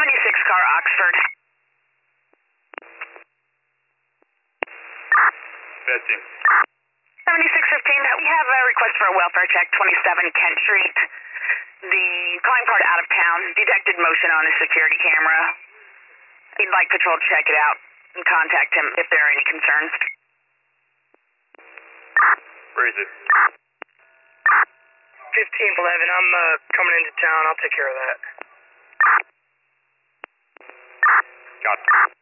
26 car, Oxford. Fetching. 7615, we have a request for a welfare check, 27 Kent Street. The calling part out of town, detected motion on his security camera. He'd like patrol to check it out and contact him if there are any concerns. Where is it? 1511, I'm coming into town. I'll take care of that. Got it.